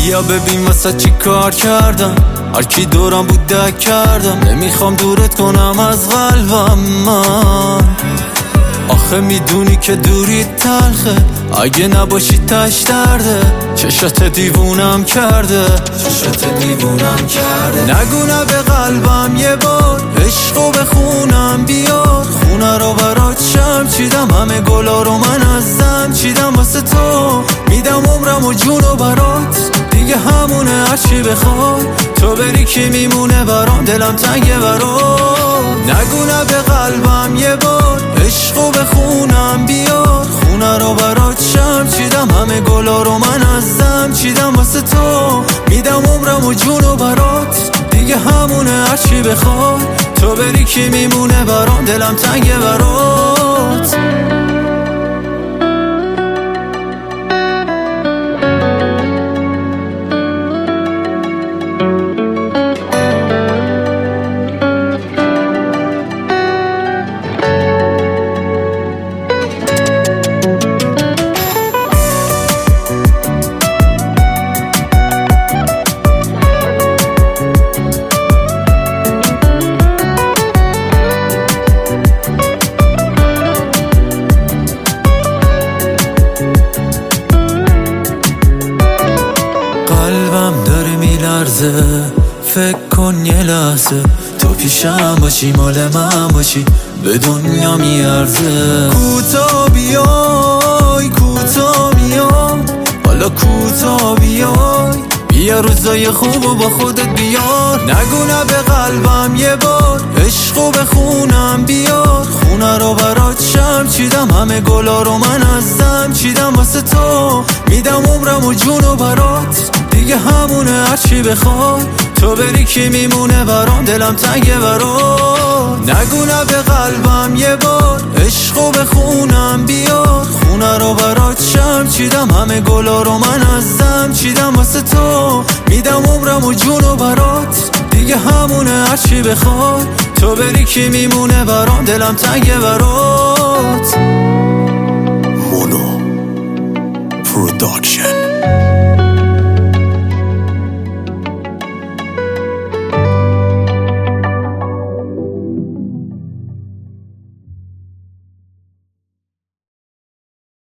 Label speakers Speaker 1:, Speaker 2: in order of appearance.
Speaker 1: بیا ببین واسه چی کار کردم، هر کی دورم بود دک کردم. نمیخوام دورت کنم از قلبم من، آخه میدونی که دوری تلخه، اگه نباشی تش درده. چشات دیوونم کرده، چشات دیوونم کرده. نگو نه به قلبم یه بار، عشقو بخونم بیار. خونه رو برات شم چیدم، همه گلا رو من ازم چیدم واسه تو. میدم عمرم و جونو برات، دیگه همونه هرچی بخوای. تو بری کی میمونه برام، دلم تنگه برات. نگو نه به قلبم یه بار، عشقو بخونم بیار. خونه رو برات شم چیدم، همه گلا رو من ازم چیدم واسه تو. میدم عمرم و جونو برات، دیگه همونه هرچی بخوای. تو بری کی میمونه برام، دلم تنگه برات. قلبم داره میلرزه، فکر کن یه لحظه تو پیشم باشی، مال من باشی، به دنیا میارزه. کوتا بیای کوتا میای، حالا کوتا بیای. بیا روزای خوبو با خودت بیار. نگو نه به قلبم یه بار، عشقو بخونم بیار. خونه رو برات شم چیدم، همه گلا رو من ازم چیدم واسه تو. میدم عمرم و جونو برات، دیگه همونه هرچی بخوای. تو بری کی میمونه برام، دلم تنگه برات. نگو نه به قلبم یه بار، عشقو بخونم بیار. خونه رو برات شم چیدم، همه گلا رو من ازم چیدم واسه تو. میدم عمرم و جونو برات، دیگه همونه هرچی بخوای. تو بری کی میمونه برام، دلم تنگه برات.
Speaker 2: مونو پروداکشن.